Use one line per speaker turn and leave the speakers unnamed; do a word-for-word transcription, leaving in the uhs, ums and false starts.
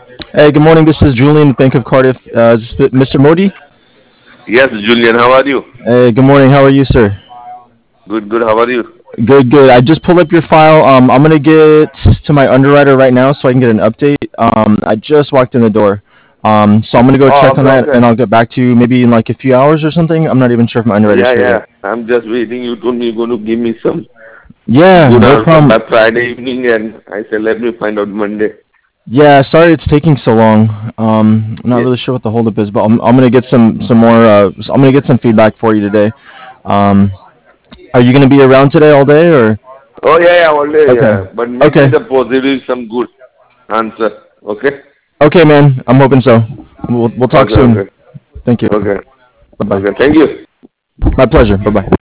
Hey, good morning. This is Julian with Bank of Cardiff. Uh, is this mister Modi?
Yes, Julian, how are you?
Hey, good morning. How are you, sir?
Good, good. How are you?
Good, good. I just pulled up your file. Um, I'm gonna get to my underwriter right now so I can get an update. Um, I just walked in the door. Um, so I'm gonna go
Oh,
check on
okay,
that and
okay.
I'll get back to you maybe in like a few hours or something. I'm not even sure if my underwriter's
Yeah,
here yet.
yeah. I'm just waiting. You told me you're going to give me some
Yeah,
good
no
answer
problem.
by Friday evening, and I said, let me find out Monday.
Yeah, sorry it's taking so long. Um, I'm not
Yeah.
really sure what the holdup is, but I'm, I'm gonna get some some more. Uh, I'm gonna get some feedback for you today. Um, are you gonna be around today all day or?
Oh, yeah, yeah, all day,
Okay.
yeah. But make me
Okay.
the positive, some good answer. Okay?
Okay, man. I'm hoping so. We'll we'll talk
Okay,
soon.
okay.
Thank you.
Okay.
Bye bye.
Okay. Thank you.
My pleasure. Bye bye.